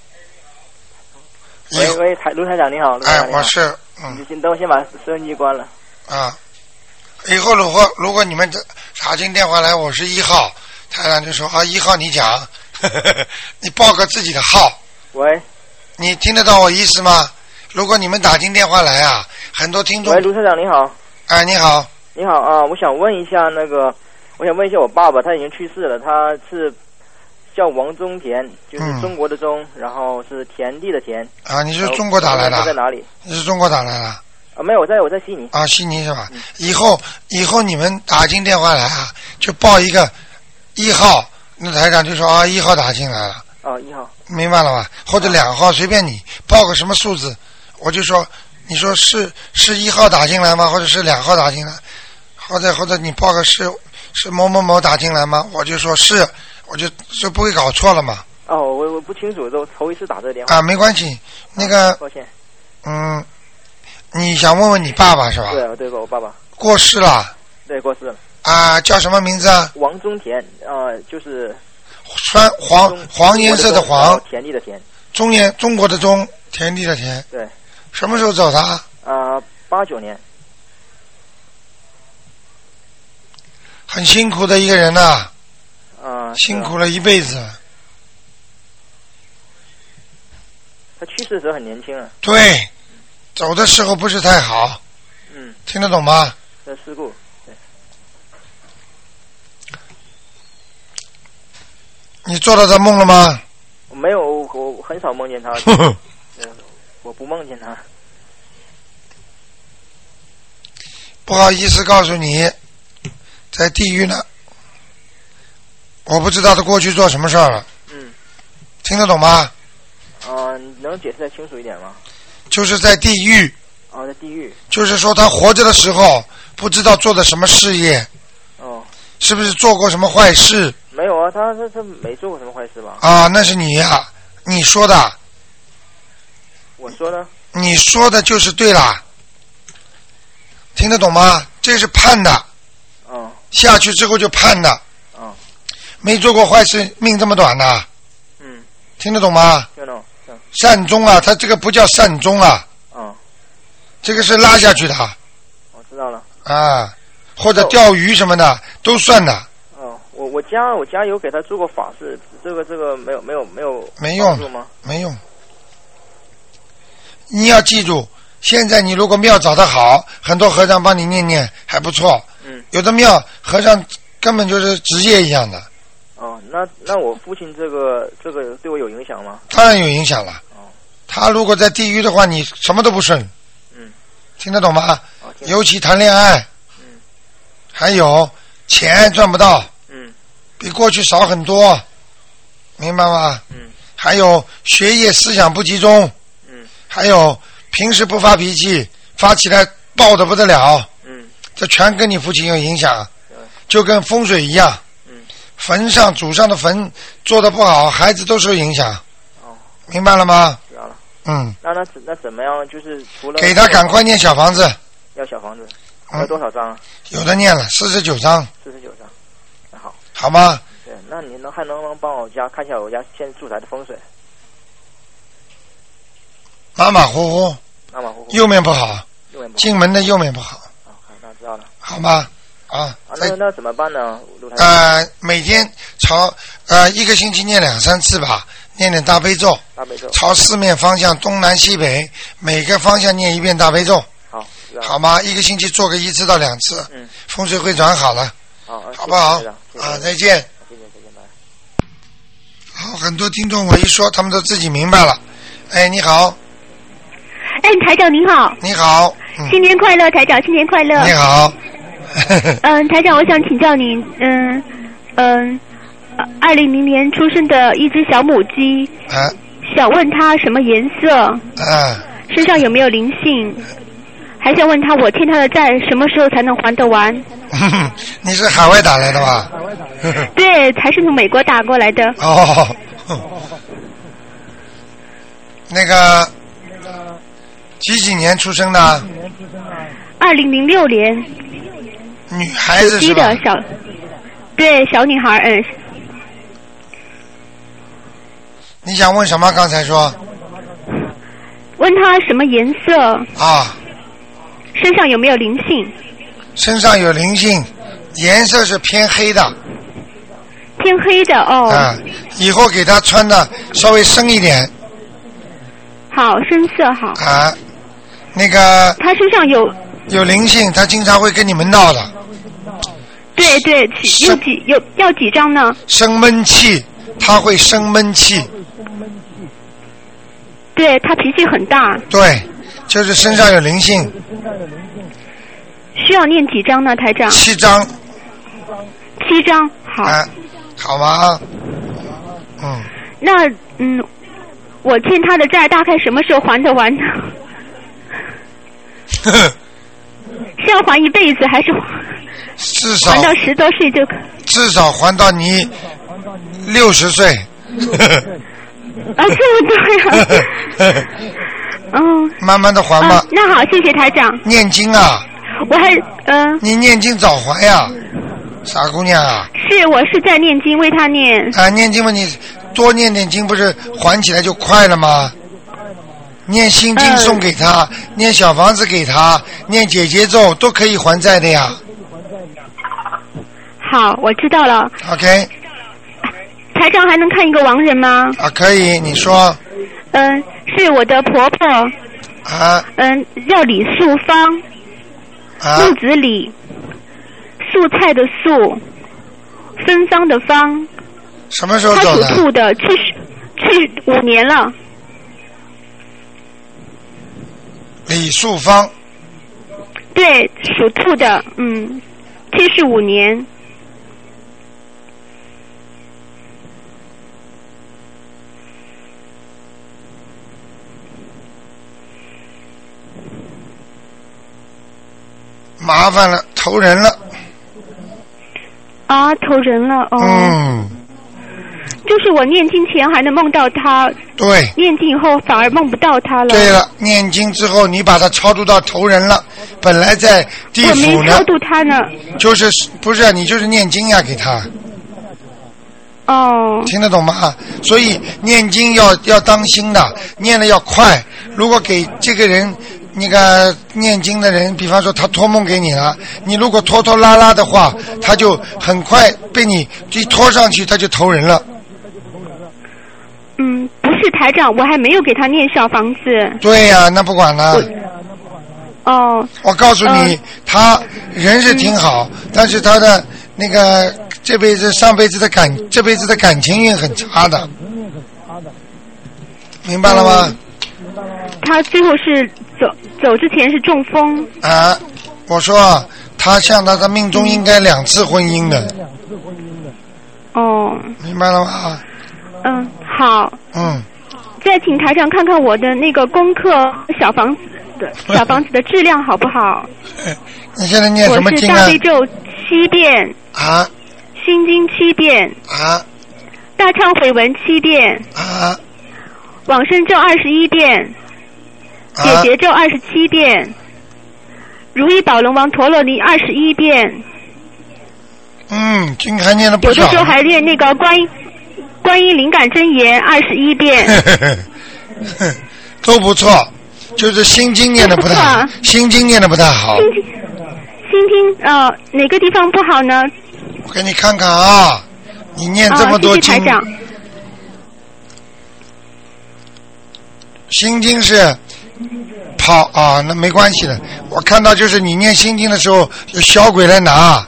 喂喂，台卢台长你好，卢台长你好。 哎，我是，嗯。 你等我先把收音机关了。 啊，以后如果如果你们打进电话来，我是一号，台长就说啊，一号你讲，呵呵呵你报个自己的号。 喂。 你听得到我意思吗？如果你们打进电话来啊，很多听众。 喂，卢台长你好。 哎，你好。 你好啊，我想问一下那个，我想问一下我爸爸，他已经去世了，他是。叫王宗田，就是中国的中，嗯、然后是田地的田。啊， 你是中国打来的？ 他在哪里？ 你是中国打来的？ 啊，没有，我在我在悉尼。 啊，悉尼是吧？嗯、以后以后你们打进电话来啊，就报一个一号，那台长就说啊，一号打进来了。 哦，一号。 明白了吧？或者两号，随便你报个什么数字，我就说，你说是是一号打进来吗？或者是两号打进来？或者或者你报个是是某某某打进来吗？我就说是。我就就不会搞错了嘛。 哦，我我不清楚，都头一次打这个电话。 啊，没关系，那个。 抱歉。 嗯，你想问问你爸爸是吧？ 对，对吧？我爸爸。 过世了。 对，过世了。 啊，叫什么名字啊？ 王宗田，呃，就是。 川黄黄颜色的黄。 田地的田。 中年中国的中，田地的田。 对。 什么时候走的？ 啊，八九年。 很辛苦的一个人呐、啊。 啊， 辛苦了一辈子。 他去世的时候很年轻啊。 对，走的时候不是太好。 嗯。 听得懂吗？ 这事故。对。 你做到他梦了吗？ 没有，我很少梦见他。我不梦见他。 不好意思告诉你，在地狱呢。我不知道他过去做什么事儿了。 嗯。 听得懂吗？ 啊、呃，能解释再清楚一点吗？ 就是在地狱。 哦，在地狱。 就是说他活着的时候不知道做的什么事业。 哦。 是不是做过什么坏事？ 没有啊，他他他没做过什么坏事吧？ 啊，那是你呀、啊，你说的。 我说的。 你说的就是对了。听得懂吗？这是判的。 嗯。 下去之后就判的。 嗯。 没做过坏事，命这么短呐。 嗯。 听得懂吗？ 听得懂。 善终啊，他这个不叫善终啊。 嗯。 这个是拉下去的。 我知道了。 啊，或者钓鱼什么的、哦、都算的。 哦，我我家我家有给他做过法事，这个这个没有没有没有没用吗？ 没用。你要记住。现在你如果庙找得好，很多和尚帮你念念还不错。 嗯。 有的庙和尚根本就是职业一样的。 哦，那那我父亲这个这个对我有影响吗？ 当然有影响了。 哦。 他如果在地狱的话，你什么都不顺。 嗯。 听得懂吗？ 哦。 尤其谈恋爱。 嗯。 还有钱赚不到。 嗯。 比过去少很多，明白吗？ 嗯。 还有学业思想不集中。 嗯。 还有。平时不发脾气，发起来爆得不得了。 嗯， 这全跟你父亲有影响， 嗯、 就跟风水一样。 嗯， 坟上祖上的坟做得不好，孩子都受影响。 哦， 明白了吗？ 知道了。 嗯。 那那那怎么样？就是除了给他赶快念小房子。 要小房子，要多少张啊？ 有的念了四十九张。 四十九张，那好。 好吗？ 对，那你能还能不能帮我家看一下我家现在住宅的风水？ 马马虎虎， 马马虎虎， 右面不好， 右面不好， 进门的右面不好。 啊，那知道了。 好吗？啊。 啊，那那怎么办呢？ 呃，每天朝呃一个星期念两三次吧，念点大悲咒。 大悲咒。朝四面方向，东南西北，每个方向念一遍大悲咒。 好。 好吗？一个星期做个一次到两次。 嗯。 风水会转好了。 好。 好不好？啊，再见。 再见，再见，拜。 好，很多听众我一说，他们都自己明白了。哎，你好。 哎，台长您好。 你好。 嗯、新年快乐，台长，新年快乐。 你好。 嗯，台长，我想请教您，嗯嗯，二零零年出生的一只小母鸡， 啊， 想问它什么颜色？ 啊， 身上有没有灵性？还想问他，我欠他的债什么时候才能还得完？ 你是海外打来的吧？ 对，还是从美国打过来的。 哦，那个几几年出生的？ 二零零六年。 女孩子是吧？ 的小，对，小女孩，嗯。 你想问什么？刚才说。 问她什么颜色？ 啊。 身上有没有灵性？ 身上有灵性，颜色是偏黑的。 偏黑的哦。 啊，以后给她穿的稍微深一点。 好，深色好。 啊，那个。 她身上有。 有灵性，她经常会跟你们闹的。 对对，有几有要几张呢？ 生闷气，她会生闷气。 对，她脾气很大。 对，就是身上有灵性。 需要念几张呢，台长？ 七张。 七张，好。 啊，好吗？嗯。 那嗯，我欠他的债大概什么时候还得完呢？ 呵呵。 是要还一辈子，还是至少还到十多岁就可？ 至少还到你六十岁。 啊，这么多呀！嗯。 慢慢的还吧、 啊。那好，谢谢台长。 念经啊。 我还嗯、呃。 你念经早还呀，傻姑娘啊。 是，我是在念经，为他念。 啊，念经嘛，你多念点经，不是还起来就快了吗？念心经送给他、嗯，念小房子给他，念解结咒都可以还债的呀。 好，我知道了。 OK。 台长还能看一个亡人吗？ 啊，可以，你说。 嗯，是我的婆婆。 啊。 嗯，叫李素芳。 啊。 木子李，素菜的素，芬芳的芳。 什么时候他走的？ 属兔的，去去五年了。 李素芳。 对，属兔的，嗯，去世五年。 麻烦了，投人了。 啊，投人了哦。 嗯。 就是我念经前还能梦到他， 对。 念经以后反而梦不到他了。 对了，念经之后你把他超度到投人了，本来在地府呢。 我没超度他呢。 就是不是你就是念经呀，给他。 哦。 听得懂吗？所以念经要要当心的，念的要快。如果给这个人那个念经的人，比方说他托梦给你了，你如果拖拖拉拉的话，他就很快被你一拖上去，他就投人了。 嗯，不是台长，我还没有给他念小房子。 对呀、啊，那不管了。 哦。 我告诉你， 呃、 他人是挺好，嗯、但是他的那个这辈子、上辈子的感，这辈子的感情运很差的。明白了吗？ 嗯、他最后是走走之前是中风。 啊，我说他像他的命中应该两次婚姻的。 哦。 明白了吗？ 嗯，好。 嗯。 再请台长看看我的那个功课小房子的小房子的质量好不好？ 你现在念什么经啊？ 我是大悲咒七遍。 啊。 心经七遍。 啊。 大忏悔文七遍。 啊。 往生咒二十一遍。 啊。 解结咒二十七遍。如意宝龙王陀罗尼二十一遍。 嗯，经还念了不少。 有的时候还念那个观音。观音灵感真言二十一遍， 都不错，就是心经念的不太好，心经念的不太好。 心经，心经呃哪个地方不好呢？ 我给你看看啊，你念这么多经， 哦、谢谢台长。 心经是跑啊，那没关系的。我看到就是你念心经的时候，有小鬼来拿。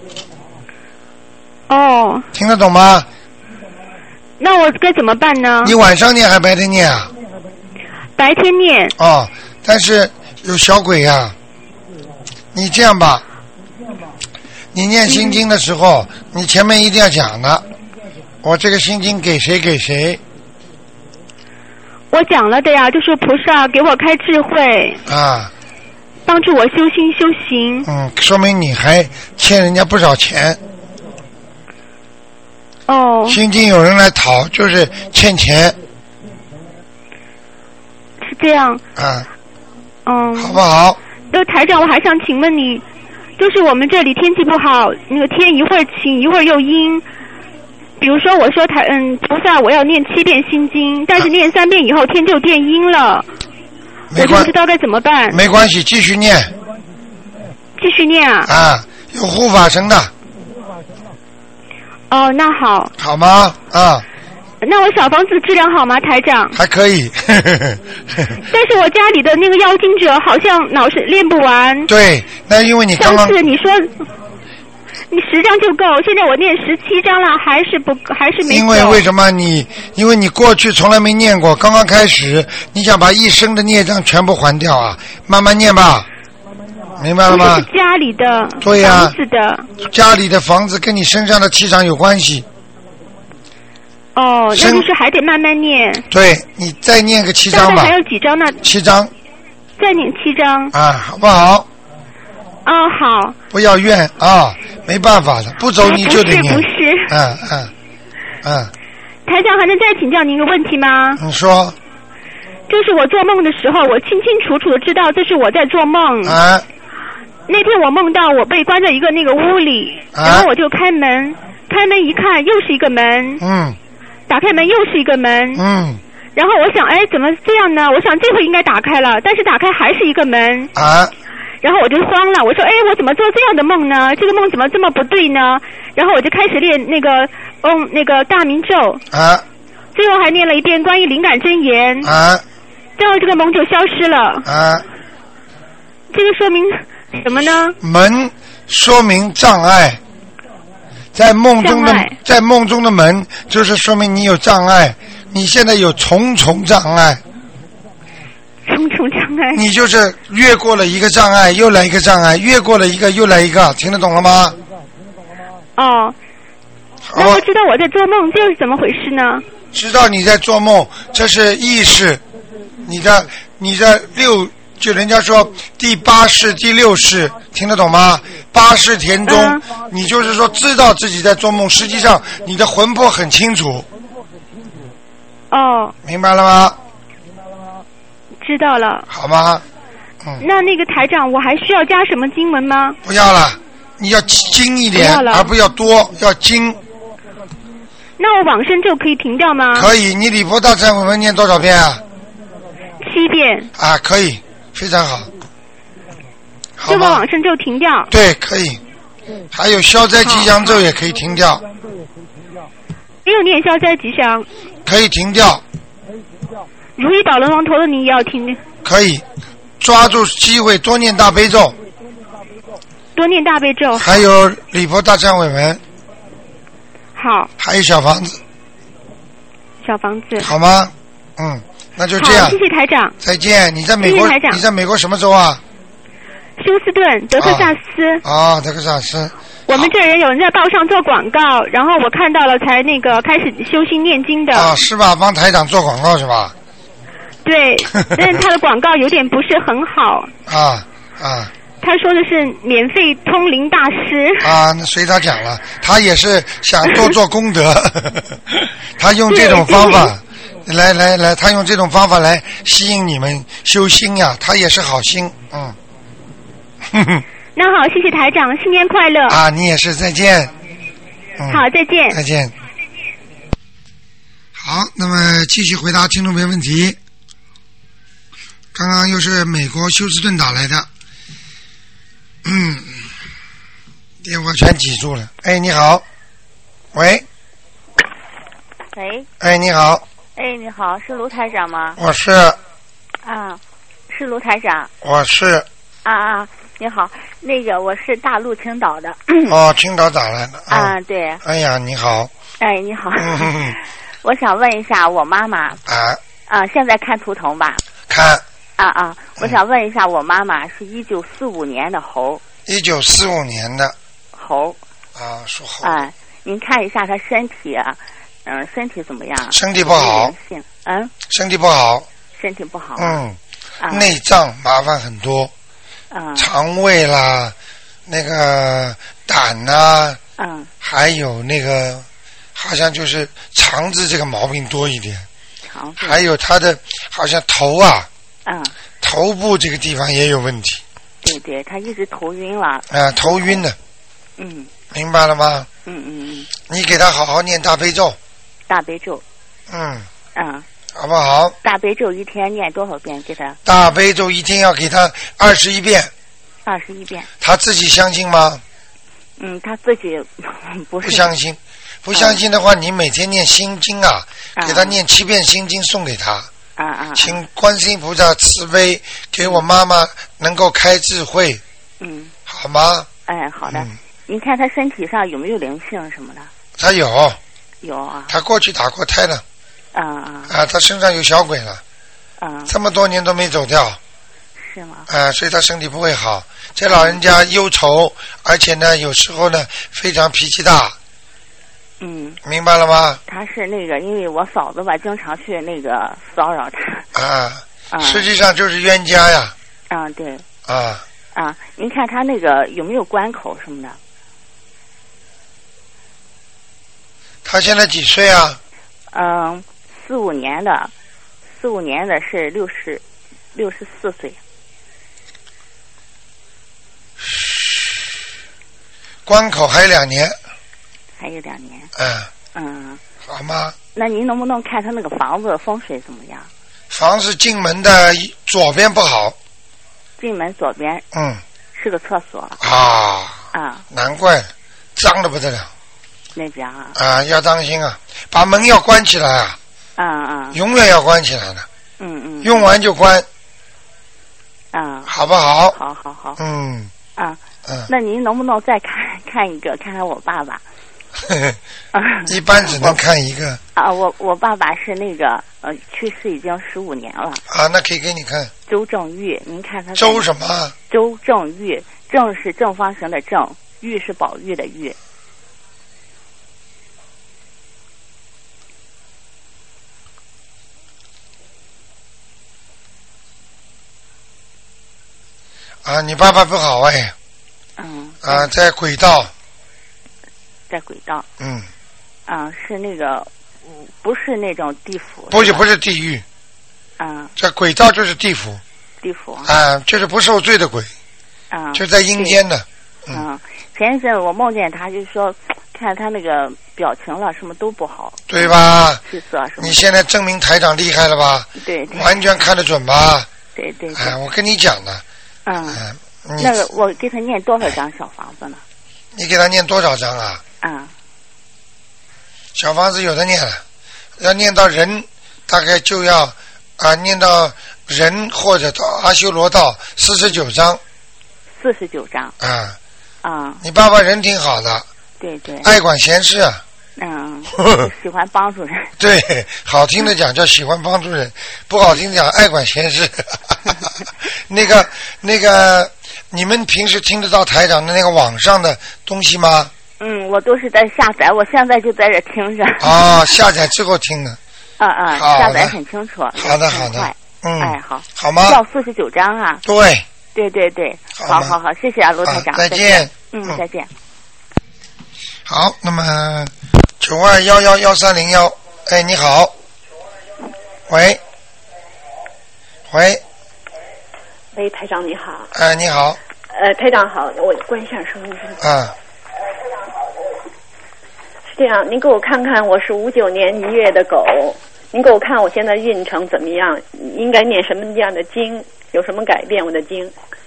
哦。 听得懂吗？ 那我该怎么办呢？ 你晚上念还白天念啊？ 白天念。 哦，但是有小鬼呀、啊。你这样吧，你念心经的时候，嗯、你前面一定要讲的。我这个心经给谁给谁？ 我讲了的呀，就是菩萨给我开智慧。 啊。 帮助我修心修行。 嗯，说明你还欠人家不少钱。 哦， 心经有人来讨，就是欠钱。 是这样。 啊。 嗯。 好不好？ 那台长，我还想请问你，就是我们这里天气不好，那个天一会儿晴一会儿又阴。比如说，我说台嗯菩萨，我要念七遍心经，但是念三遍以后天就变阴了，我就不知道该怎么办。 没关系，继续念。 继续念啊。 啊，有护法神的。 哦，那好。 好吗？啊。 那我小房子质量好吗，台长？ 还可以。 但是我家里的那个妖精者好像老是练不完。 对，那因为你刚刚。 上次你说你十张就够，现在我念十七张了，还是不还是没够。 因为为什么你？因为你过去从来没念过，刚刚开始，你想把一生的孽障全部还掉啊？慢慢念吧。明白了吗？ 是家里的对呀、啊， 房子的家里的房子跟你身上的气场有关系。 哦，那就是还得慢慢念。 对，你再念个七章吧。 还有几章呢？ 七章。 再念七章。 啊，好不好？ 哦，好。 不要怨啊，没办法的，不走你就得念。 不是不是。 嗯嗯嗯。 台长，还能再请教您一个问题吗？ 你说。 就是我做梦的时候，我清清楚楚的知道这是我在做梦。 啊。 那天我梦到我被关在一个那个屋里， 啊、 然后我就开门，开门一看又是一个门， 嗯， 打开门又是一个门， 嗯， 然后我想，哎，怎么这样呢？我想这回应该打开了，但是打开还是一个门， 啊， 然后我就慌了，我说，哎，我怎么做这样的梦呢？这个梦怎么这么不对呢？然后我就开始练那个，嗯，那个大明咒， 啊， 最后还念了一遍关于灵感真言， 啊， 最后这个梦就消失了， 啊， 这个说明什么呢？ 门说明障碍， 在梦中的障碍在梦中的门，就是说明你有障碍，你现在有重重障碍。 重重障碍。 你就是越过了一个障碍，又来一个障碍，越过了一个又来一个，听得懂了吗？ 哦。那不知道我在做梦，这是怎么回事呢？ 知道你在做梦，这是意识，你的你的六，就人家说第八世、第六世，听得懂吗？八世田中、嗯，你就是说知道自己在做梦，实际上你的魂魄很清楚。 哦。 明白了吗？ 知道了。 好吗？嗯。 那那个台长，我还需要加什么经文吗？ 不要了，你要精一点， 不而不要多，要精。 那我往生咒可以停掉吗？ 可以，你礼佛大忏悔文念多少遍啊？ 七遍。 啊，可以，非常好。好就把往生咒停掉。 对，可以。还有消灾吉祥咒也可以停掉。 没有念消灾吉祥。 可以停掉。 如意宝轮王陀罗尼也要停。 可以，抓住机会多念大悲咒。 多念大悲咒。 还有礼佛大忏悔文。 好。 还有小房子。 小房子。 好吗？嗯，那就这样。 好，谢谢台长。 再见。你在美国？ 谢谢台长。 你在美国什么州啊？ 休斯顿，德克萨斯。 啊，德克萨斯。 我们这人有人在报上做广告，然后我看到了，才那个开始修心念经的。 啊，是吧？帮台长做广告是吧？ 对，但是他的广告有点不是很好。 啊啊。 他说的是免费通灵大师。 啊，那随他讲了，他也是想多做功德，他用这种方法来来来，他用这种方法来吸引你们修心呀，他也是好心，嗯。 那好，谢谢台长，新年快乐。 啊，你也是，再见。 嗯、好，再见。 再见。好，那么继续回答听众朋友问题。刚刚又是美国休斯顿打来的。嗯，电话全挤住了。哎，你好，喂， 喂， 哎，你好， 哎，你好，是卢台长吗？ 我是。 啊，是卢台长。 我是。 啊啊，你好，那个我是大陆青岛的。 哦，青岛打来的。啊， 啊对。 哎呀，你好。 哎，你好。 嗯、 我想问一下我妈妈。 啊。 啊，现在看图腾吧。 看。 啊啊！我想问一下，我妈妈是一九四五年的猴。 一九四五年的猴。 啊，属猴。 啊，您看一下她身体，嗯、呃，身体怎么样？ 身体不好。 嗯。 身体不好。 身体不好。 嗯。 啊、 内脏麻烦很多。 嗯。 肠胃啦，那个胆呐。 嗯。 还有那个，好像就是肠子这个毛病多一点。 肠子。 还有她的，好像头啊。 嗯， 头部这个地方也有问题。 对对，他一直头晕了。 啊，头晕的。 嗯。 明白了吗？ 嗯嗯嗯。 你给他好好念大悲咒。 大悲咒。 嗯。 嗯。 好不好？ 大悲咒一天念多少遍给他？ 大悲咒一天要给他二十一遍。 二十一遍。 他自己相信吗？ 嗯，他自己不是。 不相信，不相信的话，嗯、你每天念心经啊， 嗯、 给他念七遍心经送给他。 啊啊！ 请观世音菩萨慈悲，给我妈妈能够开智慧。 嗯。 好吗？ 哎，好的。 嗯、 您看她身体上有没有灵性什么的？ 她有。 有啊。 她过去打过胎了。 啊啊。 啊，她身上有小鬼了。 啊。 这么多年都没走掉。 是吗？ 啊，所以她身体不会好。这老人家忧愁，而且呢，有时候呢，非常脾气大。 嗯， 明白了吗？ 他是那个，因为我嫂子吧，经常去那个骚扰他。 啊， 啊实际上就是冤家呀。 啊，对。 啊。 啊，您看他那个有没有关口什么的？ 他现在几岁啊？ 嗯，四五年的，四五年的是六十六十四岁。 关口还有两年。 还有两年。 嗯。 嗯。 好吗？ 那您能不能看他那个房子风水怎么样？ 房子进门的左边不好。 进门左边。 嗯。 是个厕所。 啊。 啊。 难怪，脏得不得了。 那边啊。 啊，要当心啊！把门要关起来啊。 啊啊。 永远要关起来的。 嗯嗯。 用完就关。 啊。 好不好？ 好好好。 嗯。 啊。 嗯。 那您能不能再看看一个，看看我爸爸？ 一般只能看一个。 啊，我我爸爸是那个呃去世已经十五年了。 啊，那可以给你看。 周正玉，您看他。 周什么？ 周正玉，正是正方形的正，玉是宝玉的玉。 啊，你爸爸不好哎。 嗯。 啊，在轨道。 在轨道。 嗯。 啊，是那个，不是那种地府。 不是，不是地狱。 嗯。 这轨道就是地府。 地府。 啊，就是不受罪的鬼。 啊。 就在阴间的。 嗯。嗯前一阵我梦见他，就说看他那个表情了，什么都不好。 对吧？ 气色什么。 你现在证明台长厉害了吧？ 对对。 完全看得准吧？ 对对。 哎，我跟你讲的。 嗯，那个我给他念多少张小房子呢？ 你给他念多少张啊？ 嗯， 小房子有的念了，要念到人，大概就要啊念到人或者到阿修罗道四十九章。 四十九章。 啊。 啊。 你爸爸人挺好的。 对对。 爱管闲事啊。 嗯。喜欢帮助人。 对，好听的讲叫喜欢帮助人，不好听的讲爱管闲事。那个那个，你们平时听得到台长的那个网上的东西吗？ 嗯，我都是在下载，我现在就在这听着。 啊，下载之后听的。 啊啊，下载很清楚。 好的好的。嗯。 哎，好。 好吗？ 要四十九章啊。 对。 对对对，好好好，谢谢啊，卢台长。 再见。 嗯，再见。 好，那么九二幺幺幺三零幺，哎，你好。喂。喂。 喂，台长你好。 哎，你好。 呃，台长好，我关一下声音。 啊。 是这样，您给我看看，我是五九年一月的狗，您给我看我现在运程怎么样？应该念什么样的经？有什么改变？我的经。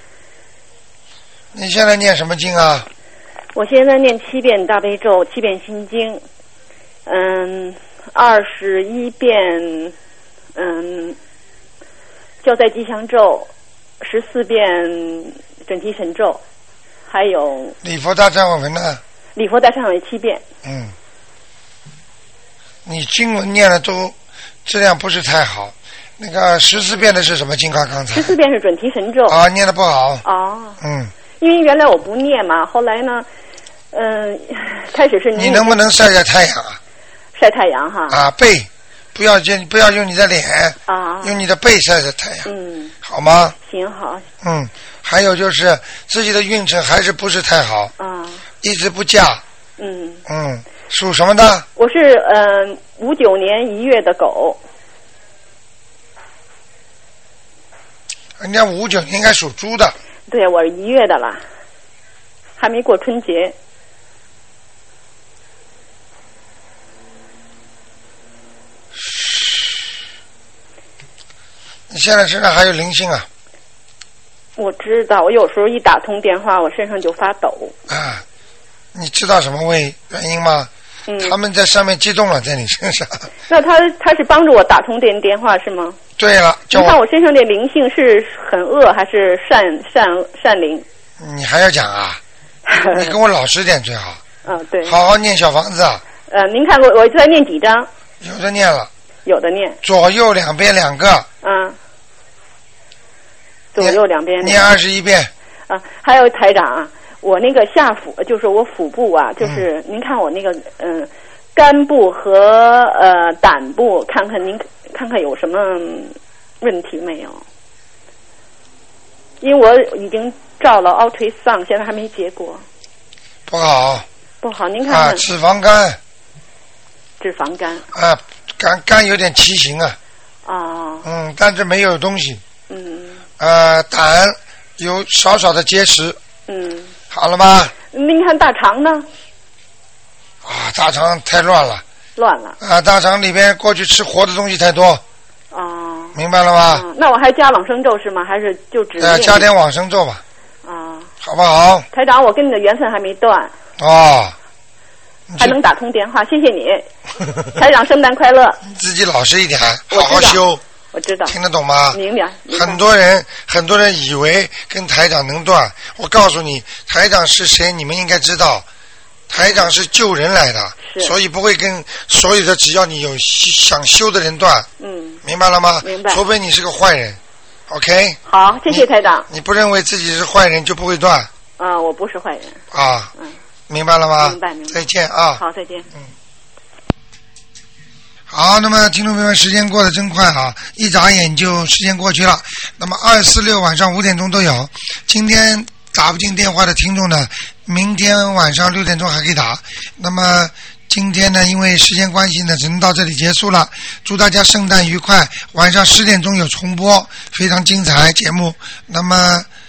你现在念什么经啊？ 我现在念七遍大悲咒，七遍心经，嗯，二十一遍，嗯，消灾吉祥咒。十四遍准提神咒，还有礼佛大忏悔文呢？ 礼佛大忏悔七遍。 嗯，你经文念的都质量不是太好。那个十四遍的是什么经啊？刚才十四遍是准提神咒。 啊，念的不好。 哦。 嗯。 因为原来我不念嘛，后来呢，嗯、呃，开始是你能不能晒晒太阳啊？ 晒太阳哈。 啊，背。不要用不要用你的脸啊， 用你的背晒晒太阳， 嗯， 好吗？ 行好。 嗯，还有就是自己的运程还是不是太好啊， 一直不嫁。 嗯嗯，属什么的？ 我是呃五九年一月的狗。 人家五九年应该属猪的。 对，我是一月的啦，还没过春节。 你现在身上还有灵性啊？ 我知道，我有时候一打通电话，我身上就发抖。 啊，你知道什么为原因吗？ 嗯。 他们在上面激动了，在你身上。 那他他是帮助我打通电电话是吗？ 对了， 你看我身上的灵性是很恶还是善善善灵？ 你还要讲啊？你跟我老实点最好。 嗯，对。 好好念小房子啊。 呃，您看过我在念几张？ 有的念了。 有的念。 左右两边两个。 嗯。左右两边念二十一遍。 啊，还有台长啊，我那个下腹就是我腹部啊，就是、嗯、您看我那个嗯、呃、肝部和呃胆部，看看您看看有什么问题没有？因为我已经照了凹推丧，现在还没结果。 不好。 不好，您看看。 啊，脂肪肝。 脂肪肝。 啊，肝肝有点畸形啊。 啊。 嗯，但是没有东西。 嗯。 呃，胆有少少的结石。 嗯。 好了吗？ 您看大肠呢？ 啊，大肠太乱了。 乱了。 啊，大肠里边过去吃活的东西太多。 啊。 明白了吗？ 嗯、那我还加往生咒是吗？还是就只？ 呃，加点往生咒吧。 啊。 好不好？ 台长，我跟你的缘分还没断。 哦。 还能打通电话，谢谢你。台长，圣诞快乐。 你自己老实一点，好好修。 我知道。 听得懂吗？ 明白。 很多人，很多人以为跟台长能断，我告诉你，台长是谁，你们应该知道。 台长是救人来的，所以不会跟所有的只要你有想修的人断。 嗯， 明白了吗？ 明白。 除非你是个坏人 ，OK？ 好，谢谢台长。 你, 你不认为自己是坏人就不会断？ 啊、呃，我不是坏人。 啊， 嗯， 明白了吗？ 明白明白。 再见啊！ 好，再见。 嗯。好，那么听众朋友们，时间过得真快啊，一眨眼就时间过去了。那么二四六晚上五点钟都有，今天打不进电话的听众呢，明天晚上六点钟还可以打。那么今天呢，因为时间关系呢，只能到这里结束了。祝大家圣诞愉快，晚上十点钟有重播，非常精彩节目。那么